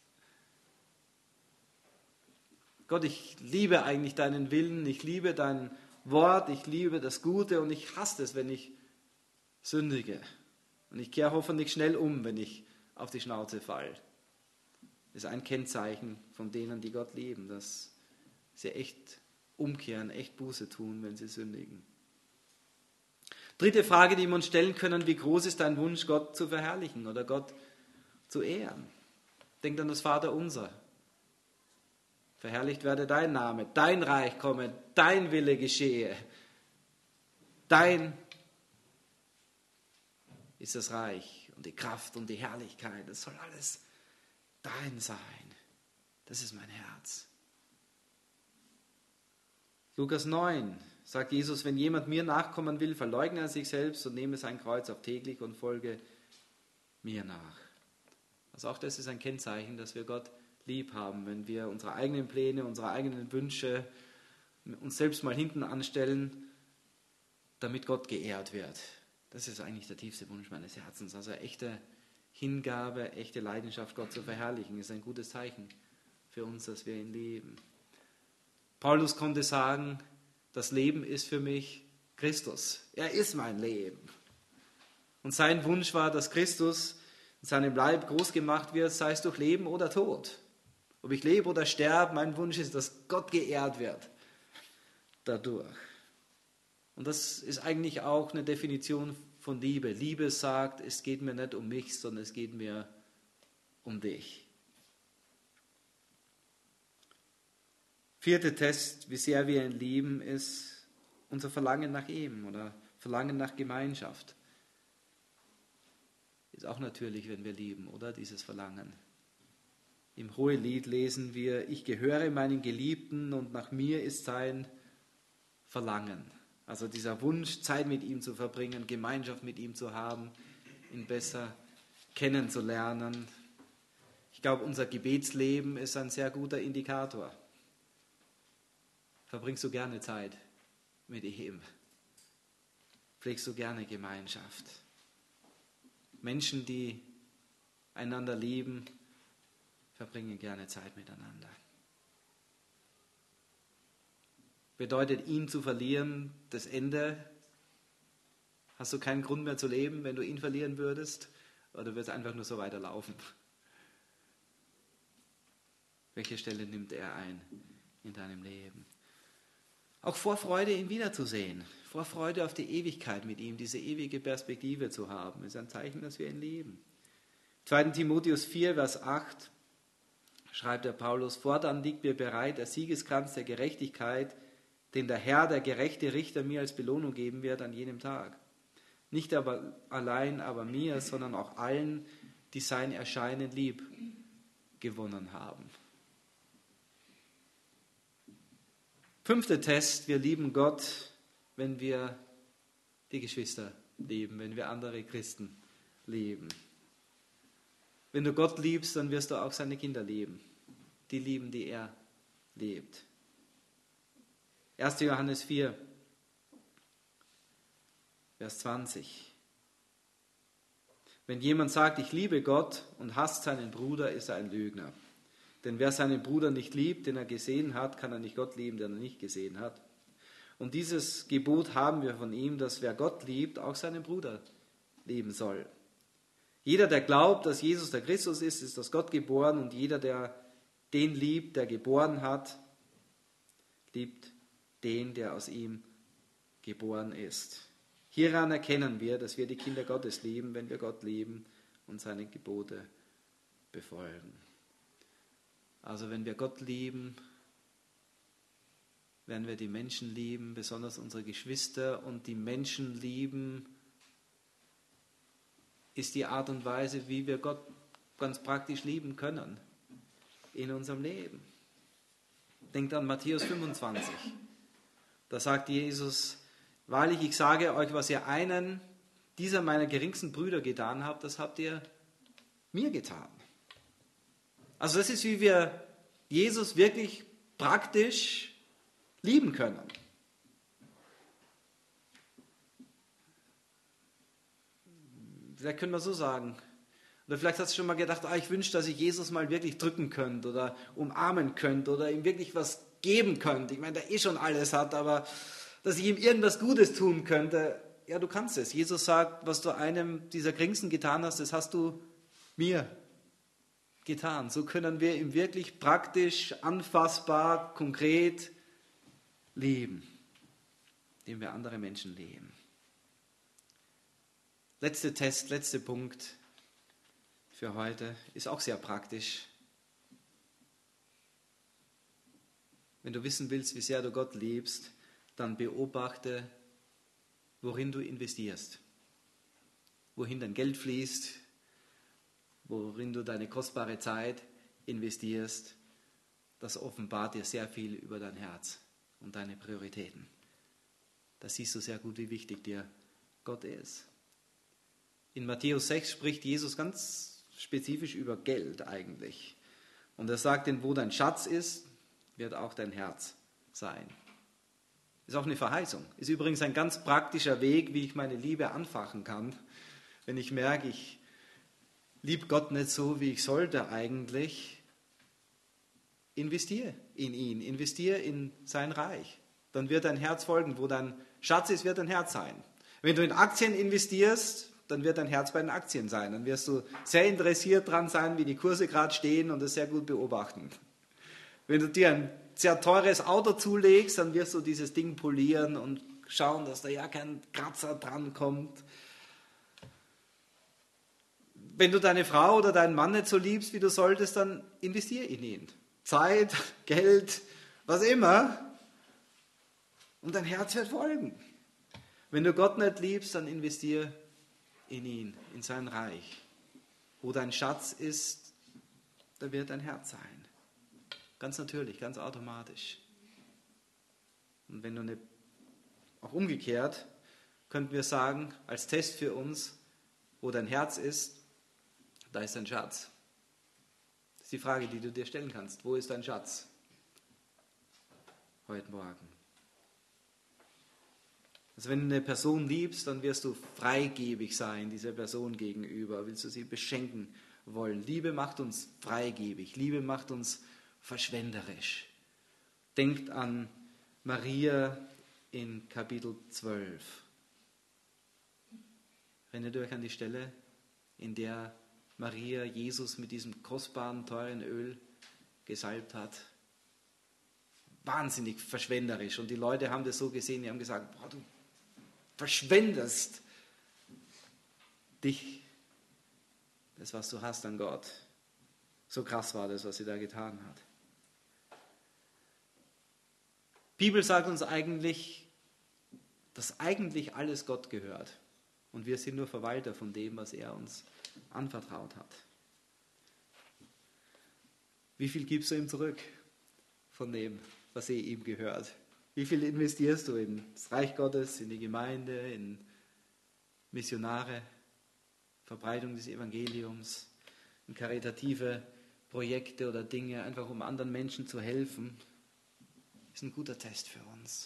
Gott, ich liebe eigentlich deinen Willen, ich liebe dein Wort, ich liebe das Gute und ich hasse es, wenn ich sündige. Und ich kehre hoffentlich schnell um, wenn ich auf die Schnauze falle. Das ist ein Kennzeichen von denen, die Gott lieben, dass sie echt umkehren, echt Buße tun, wenn sie sündigen. Dritte Frage, die wir uns stellen können: Wie groß ist dein Wunsch, Gott zu verherrlichen oder Gott zu ehren? Denkt an das Vaterunser. Verherrlicht werde dein Name, dein Reich komme, dein Wille geschehe. Dein ist das Reich und die Kraft und die Herrlichkeit. Das soll alles dein sein. Das ist mein Herz. Lukas neun sagt Jesus, wenn jemand mir nachkommen will, verleugne er sich selbst und nehme sein Kreuz auf täglich und folge mir nach. Also auch das ist ein Kennzeichen, dass wir Gott lieb haben, wenn wir unsere eigenen Pläne, unsere eigenen Wünsche uns selbst mal hinten anstellen, damit Gott geehrt wird. Das ist eigentlich der tiefste Wunsch meines Herzens. Also echte Hingabe, echte Leidenschaft, Gott zu verherrlichen, ist ein gutes Zeichen für uns, dass wir ihn lieben. Paulus konnte sagen, das Leben ist für mich Christus. Er ist mein Leben. Und sein Wunsch war, dass Christus in seinem Leib groß gemacht wird, sei es durch Leben oder Tod. Ob ich lebe oder sterbe, mein Wunsch ist, dass Gott geehrt wird dadurch. Und das ist eigentlich auch eine Definition von Liebe. Liebe sagt, es geht mir nicht um mich, sondern es geht mir um dich. Vierter Test, wie sehr wir ihn lieben, ist unser Verlangen nach ihm oder Verlangen nach Gemeinschaft. Ist auch natürlich, wenn wir lieben, oder? Dieses Verlangen. Im Hohelied lesen wir, ich gehöre meinen Geliebten und nach mir ist sein Verlangen. Also dieser Wunsch, Zeit mit ihm zu verbringen, Gemeinschaft mit ihm zu haben, ihn besser kennenzulernen. Ich glaube, unser Gebetsleben ist ein sehr guter Indikator. Verbringst du gerne Zeit mit ihm? Pflegst du gerne Gemeinschaft? Menschen, die einander lieben, verbringen gerne Zeit miteinander. Bedeutet, ihn zu verlieren, das Ende? Hast du keinen Grund mehr zu leben, wenn du ihn verlieren würdest? Oder wird es einfach nur so weiterlaufen? Welche Stelle nimmt er ein in deinem Leben? Auch Vorfreude, ihn wiederzusehen. Vorfreude auf die Ewigkeit mit ihm, diese ewige Perspektive zu haben, ist ein Zeichen, dass wir ihn lieben. zweiter Timotheus vier, Vers acht schreibt der Paulus, fortan liegt mir bereit der Siegeskranz der Gerechtigkeit, den der Herr, der gerechte Richter, mir als Belohnung geben wird an jenem Tag. Nicht aber allein aber mir, sondern auch allen, die sein Erscheinen lieb gewonnen haben. Fünfter Test, wir lieben Gott, wenn wir die Geschwister lieben, wenn wir andere Christen lieben. Wenn du Gott liebst, dann wirst du auch seine Kinder lieben, die lieben, die er liebt. erster Johannes vier, Vers zwanzig. Wenn jemand sagt, ich liebe Gott und hasst seinen Bruder, ist er ein Lügner. Denn wer seinen Bruder nicht liebt, den er gesehen hat, kann er nicht Gott lieben, den er nicht gesehen hat. Und dieses Gebot haben wir von ihm, dass wer Gott liebt, auch seinen Bruder lieben soll. Jeder, der glaubt, dass Jesus der Christus ist, ist aus Gott geboren und jeder, der den liebt, der geboren hat, liebt den, der aus ihm geboren ist. Hieran erkennen wir, dass wir die Kinder Gottes lieben, wenn wir Gott lieben und seine Gebote befolgen. Also wenn wir Gott lieben, werden wir die Menschen lieben, besonders unsere Geschwister. Und die Menschen lieben ist die Art und Weise, wie wir Gott ganz praktisch lieben können in unserem Leben. Denkt an Matthäus fünfundzwanzig. Da sagt Jesus: Wahrlich, ich sage euch, was ihr einen dieser meiner geringsten Brüder getan habt, das habt ihr mir getan. Also das ist, wie wir Jesus wirklich praktisch lieben können. Vielleicht können wir so sagen. Oder vielleicht hast du schon mal gedacht, ah, ich wünsche, dass ich Jesus mal wirklich drücken könnte oder umarmen könnte oder ihm wirklich was geben könnte. Ich meine, der eh schon alles hat, aber dass ich ihm irgendwas Gutes tun könnte. Ja, du kannst es. Jesus sagt, was du einem dieser Geringsten getan hast, das hast du mir getan. So können wir ihm wirklich praktisch, anfassbar, konkret lieben, indem wir andere Menschen lieben. Letzter Test, letzter Punkt für heute ist auch sehr praktisch. Wenn du wissen willst, wie sehr du Gott liebst, dann beobachte, worin du investierst, wohin dein Geld fließt, worin du deine kostbare Zeit investierst. Das offenbart dir sehr viel über dein Herz und deine Prioritäten. Da siehst du sehr gut, wie wichtig dir Gott ist. In Matthäus sechs spricht Jesus ganz spezifisch über Geld eigentlich. Und er sagt, denn wo dein Schatz ist, wird auch dein Herz sein. Ist auch eine Verheißung. Ist übrigens ein ganz praktischer Weg, wie ich meine Liebe anfachen kann. Wenn ich merke, ich liebe Gott nicht so, wie ich sollte eigentlich, investiere in ihn, investiere in sein Reich. Dann wird dein Herz folgen. Wo dein Schatz ist, wird dein Herz sein. Wenn du in Aktien investierst, dann wird dein Herz bei den Aktien sein. Dann wirst du sehr interessiert daran sein, wie die Kurse gerade stehen und das sehr gut beobachten. Wenn du dir ein sehr teures Auto zulegst, dann wirst du dieses Ding polieren und schauen, dass da ja kein Kratzer dran kommt. Wenn du deine Frau oder deinen Mann nicht so liebst, wie du solltest, dann investier in ihn. Zeit, Geld, was immer. Und dein Herz wird folgen. Wenn du Gott nicht liebst, dann investier in ihn, in sein Reich. Wo dein Schatz ist, da wird dein Herz sein. Ganz natürlich, ganz automatisch. Und wenn du nicht, auch umgekehrt, könnten wir sagen, als Test für uns, wo dein Herz ist, da ist dein Schatz. Das ist die Frage, die du dir stellen kannst. Wo ist dein Schatz? Heute Morgen. Also wenn du eine Person liebst, dann wirst du freigebig sein, dieser Person gegenüber. Willst du sie beschenken wollen? Liebe macht uns freigebig. Liebe macht uns verschwenderisch. Denkt an Maria in Kapitel zwölf. Erinnert euch an die Stelle, in der Maria Jesus mit diesem kostbaren, teuren Öl gesalbt hat. Wahnsinnig verschwenderisch. Und die Leute haben das so gesehen, die haben gesagt, boah, du verschwendest dich, das, was du hast an Gott. So krass war das, was sie da getan hat. Die Bibel sagt uns eigentlich, dass eigentlich alles Gott gehört. Und wir sind nur Verwalter von dem, was er uns anvertraut hat. Wie viel gibst du ihm zurück von dem, was eh ihm gehört? Wie viel investierst du in das Reich Gottes, in die Gemeinde, in Missionare, Verbreitung des Evangeliums, in karitative Projekte oder Dinge, einfach um anderen Menschen zu helfen? Ist ein guter Test für uns.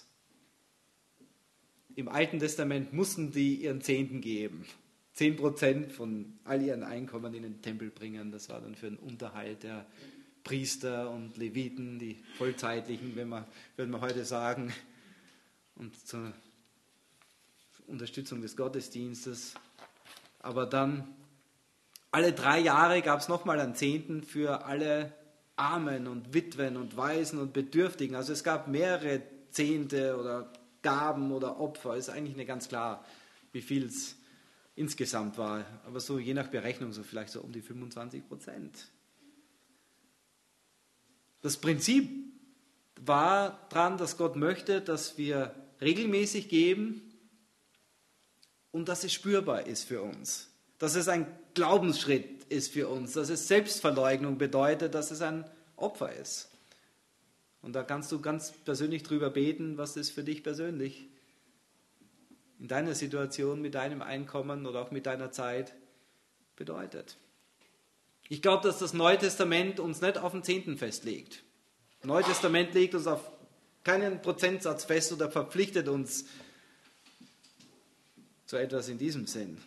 Im Alten Testament mussten die ihren Zehnten geben. Zehn Prozent von all ihren Einkommen in den Tempel bringen. Das war dann für den Unterhalt der Priester und Leviten, die Vollzeitlichen, wenn man, würde man heute sagen, und zur Unterstützung des Gottesdienstes. Aber dann, alle drei Jahre gab es nochmal einen Zehnten für alle Armen und Witwen und Waisen und Bedürftigen. Also es gab mehrere Zehnte oder Gaben oder Opfer. Ist eigentlich nicht ganz klar, wie viel es insgesamt war. Aber so je nach Berechnung so vielleicht so um die fünfundzwanzig Prozent. Das Prinzip war dran, dass Gott möchte, dass wir regelmäßig geben und dass es spürbar ist für uns. Dass es ein Glaubensschritt ist für uns, dass es Selbstverleugnung bedeutet, dass es ein Opfer ist. Und da kannst du ganz persönlich drüber beten, was das für dich persönlich in deiner Situation, mit deinem Einkommen oder auch mit deiner Zeit bedeutet. Ich glaube, dass das Neue Testament uns nicht auf den Zehnten festlegt. Das Neue Testament legt uns auf keinen Prozentsatz fest oder verpflichtet uns zu etwas in diesem Sinn.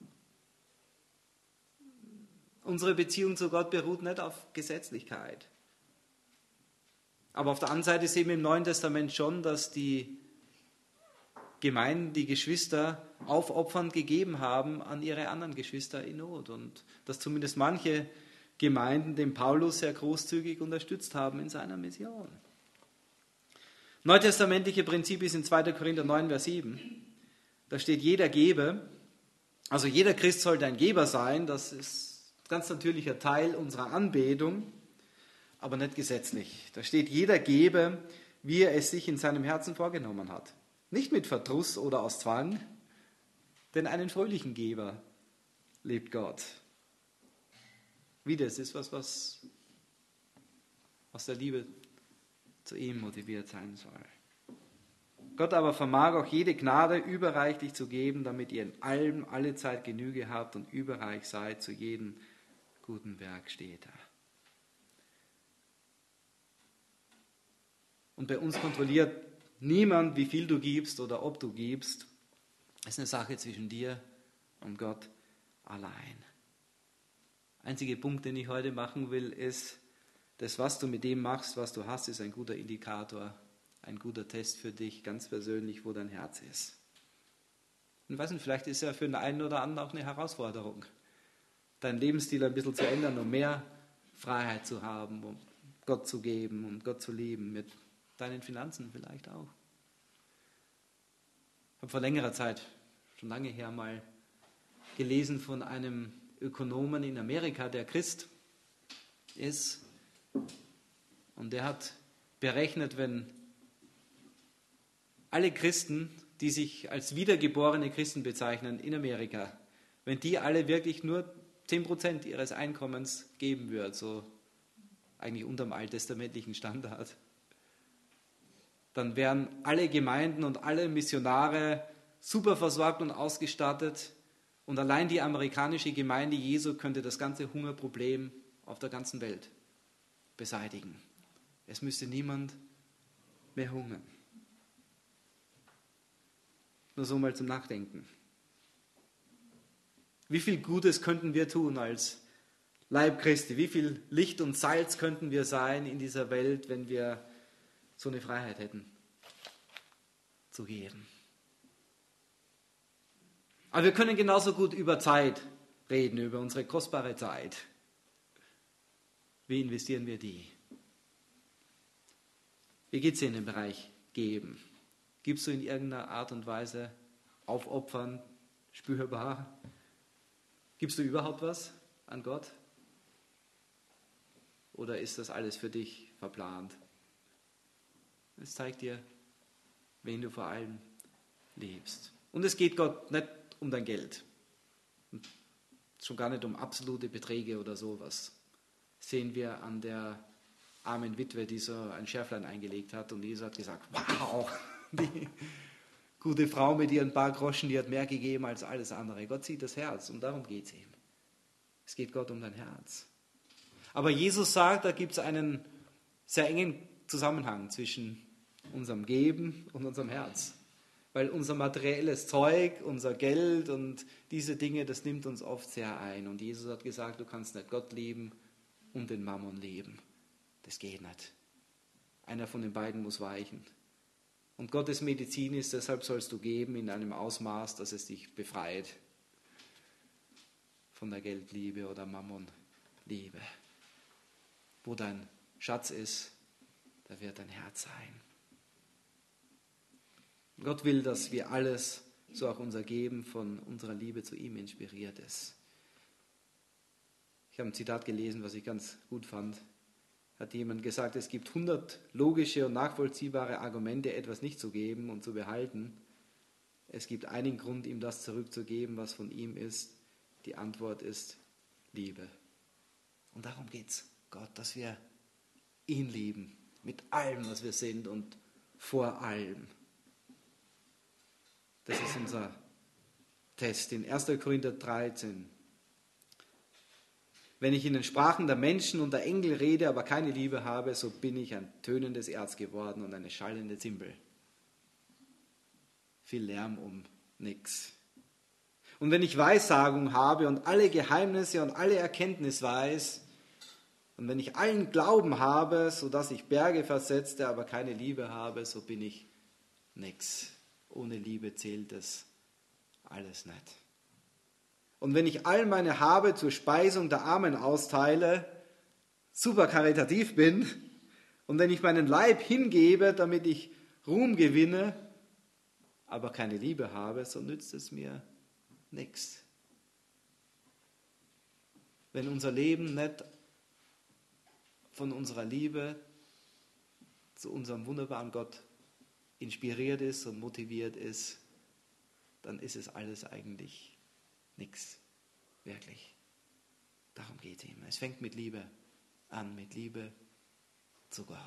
Unsere Beziehung zu Gott beruht nicht auf Gesetzlichkeit. Aber auf der anderen Seite sehen wir im Neuen Testament schon, dass die Gemeinden, die Geschwister aufopfernd gegeben haben an ihre anderen Geschwister in Not. Und dass zumindest manche Gemeinden den Paulus sehr großzügig unterstützt haben in seiner Mission. Neutestamentliche Prinzip ist in zweiter Korinther neun, Vers sieben. Da steht, jeder gebe, also jeder Christ sollte ein Geber sein, das ist ein ganz natürlicher Teil unserer Anbetung, aber nicht gesetzlich. Da steht, jeder gebe, wie er es sich in seinem Herzen vorgenommen hat. Nicht mit Verdruss oder aus Zwang, denn einen fröhlichen Geber liebt Gott. Wieder, es ist was, was aus der Liebe zu ihm motiviert sein soll. Gott aber vermag auch jede Gnade überreichlich zu geben, damit ihr in allem alle Zeit Genüge habt und überreich seid, zu jedem guten Werk steht er. Und bei uns kontrolliert niemand, wie viel du gibst oder ob du gibst. Es ist eine Sache zwischen dir und Gott allein. Der einzige Punkt, den ich heute machen will, ist, das, was du mit dem machst, was du hast, ist ein guter Indikator, ein guter Test für dich, ganz persönlich, wo dein Herz ist. Und weiß nicht, vielleicht ist ja für den einen oder anderen auch eine Herausforderung, deinen Lebensstil ein bisschen zu ändern, um mehr Freiheit zu haben, um Gott zu geben und Gott zu lieben, mit deinen Finanzen vielleicht auch. Ich habe vor längerer Zeit, schon lange her, mal gelesen von einem Ökonomen in Amerika, der Christ ist. Und der hat berechnet, wenn alle Christen, die sich als wiedergeborene Christen bezeichnen in Amerika, wenn die alle wirklich nur zehn Prozent ihres Einkommens geben würden, so eigentlich unter dem alttestamentlichen Standard, dann wären alle Gemeinden und alle Missionare super versorgt und ausgestattet. Und allein die amerikanische Gemeinde Jesu könnte das ganze Hungerproblem auf der ganzen Welt beseitigen. Es müsste niemand mehr hungern. Nur so mal zum Nachdenken. Wie viel Gutes könnten wir tun als Leib Christi? Wie viel Licht und Salz könnten wir sein in dieser Welt, wenn wir so eine Freiheit hätten zu geben? Aber wir können genauso gut über Zeit reden, über unsere kostbare Zeit. Wie investieren wir die? Wie geht es dir in dem Bereich Geben? Gibst du in irgendeiner Art und Weise aufopfern, spürbar? Gibst du überhaupt was an Gott? Oder ist das alles für dich verplant? Es zeigt dir, wen du vor allem liebst. Und es geht Gott nicht um dein Geld. Und schon gar nicht um absolute Beträge oder sowas. Sehen wir an der armen Witwe, die so ein Schärflein eingelegt hat. Und Jesus hat gesagt, wow, die gute Frau mit ihren paar Groschen, die hat mehr gegeben als alles andere. Gott sieht das Herz und darum geht es ihm. Es geht Gott um dein Herz. Aber Jesus sagt, da gibt es einen sehr engen Zusammenhang zwischen unserem Geben und unserem Herz. Weil unser materielles Zeug, unser Geld und diese Dinge, das nimmt uns oft sehr ein. Und Jesus hat gesagt, du kannst nicht Gott lieben und den Mammon lieben. Das geht nicht. Einer von den beiden muss weichen. Und Gottes Medizin ist, deshalb sollst du geben in einem Ausmaß, dass es dich befreit von der Geldliebe oder Mammonliebe. Wo dein Schatz ist, da wird dein Herz sein. Gott will, dass wir alles, so auch unser Geben, von unserer Liebe zu ihm inspiriert ist. Ich habe ein Zitat gelesen, was ich ganz gut fand. Er hat jemand gesagt, es gibt hundert logische und nachvollziehbare Argumente, etwas nicht zu geben und zu behalten. Es gibt einen Grund, ihm das zurückzugeben, was von ihm ist. Die Antwort ist Liebe. Und darum geht es Gott, dass wir ihn lieben, mit allem, was wir sind und vor allem. Das ist unser Test in erster Korinther dreizehn. Wenn ich in den Sprachen der Menschen und der Engel rede, aber keine Liebe habe, so bin ich ein tönendes Erz geworden und eine schallende Zimbel. Viel Lärm um nichts. Und wenn ich Weissagung habe und alle Geheimnisse und alle Erkenntnis weiß, und wenn ich allen Glauben habe, sodass ich Berge versetzte, aber keine Liebe habe, so bin ich nichts. Ohne Liebe zählt es alles nicht. Und wenn ich all meine Habe zur Speisung der Armen austeile, super karitativ bin, und wenn ich meinen Leib hingebe, damit ich Ruhm gewinne, aber keine Liebe habe, so nützt es mir nichts. Wenn unser Leben nicht von unserer Liebe zu unserem wunderbaren Gott inspiriert ist und motiviert ist, dann ist es alles eigentlich nichts. Wirklich. Darum geht es ihm. Es fängt mit Liebe an, mit Liebe zu Gott.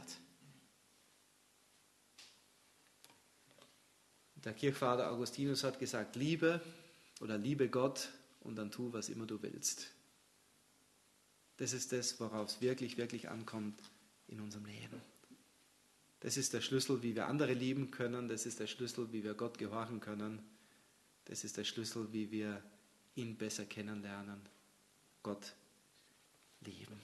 Der Kirchvater Augustinus hat gesagt, liebe oder liebe Gott und dann tu, was immer du willst. Das ist das, worauf es wirklich, wirklich ankommt in unserem Leben. Das ist der Schlüssel, wie wir andere lieben können. Das ist der Schlüssel, wie wir Gott gehorchen können. Das ist der Schlüssel, wie wir ihn besser kennenlernen. Gott lieben.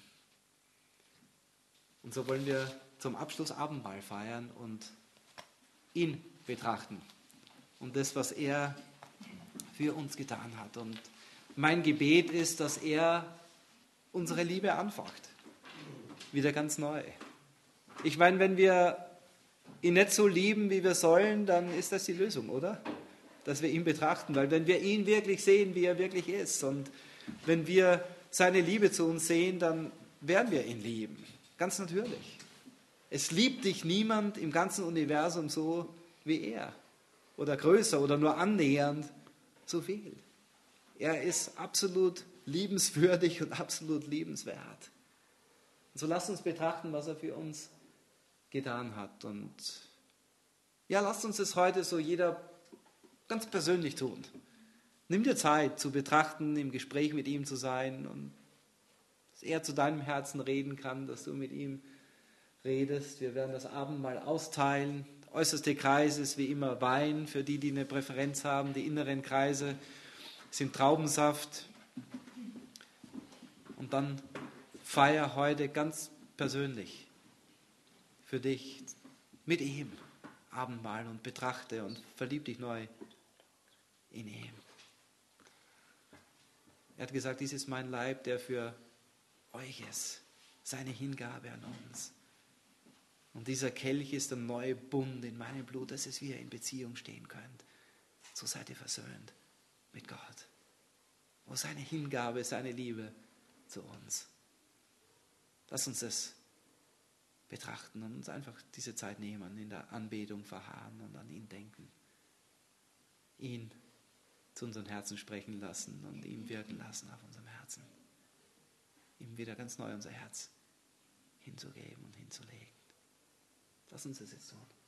Und so wollen wir zum Abschluss Abendmahl feiern und ihn betrachten. Und das, was er für uns getan hat. Und mein Gebet ist, dass er unsere Liebe anfacht. Wieder ganz neu. Ich meine, wenn wir ihn nicht so lieben, wie wir sollen, dann ist das die Lösung, oder? Dass wir ihn betrachten. Weil wenn wir ihn wirklich sehen, wie er wirklich ist, und wenn wir seine Liebe zu uns sehen, dann werden wir ihn lieben. Ganz natürlich. Es liebt dich niemand im ganzen Universum so wie er. Oder größer oder nur annähernd so viel. Er ist absolut liebenswürdig und absolut liebenswert. Und so lasst uns betrachten, was er für uns getan hat. Und ja, lasst uns das heute so jeder ganz persönlich tun. Nimm dir Zeit zu betrachten, im Gespräch mit ihm zu sein und dass er zu deinem Herzen reden kann, dass du mit ihm redest. Wir werden das Abendmahl austeilen. Der äußerste Kreis ist wie immer Wein, für die, die eine Präferenz haben. Die inneren Kreise sind Traubensaft. Und dann feier heute ganz persönlich für dich mit ihm Abendmahl und betrachte und verlieb dich neu in ihm. Er hat gesagt, dies ist mein Leib, der für euch ist, seine Hingabe an uns. Und dieser Kelch ist der neue Bund in meinem Blut, dass es wie ihr in Beziehung stehen könnt. So seid ihr versöhnt mit Gott. Wo seine Hingabe, seine Liebe zu uns. Lass uns das betrachten und uns einfach diese Zeit nehmen, in der Anbetung verharren und an ihn denken. Ihn zu unseren Herzen sprechen lassen und ihn wirken lassen auf unserem Herzen. Ihm wieder ganz neu unser Herz hinzugeben und hinzulegen. Lass uns das jetzt tun.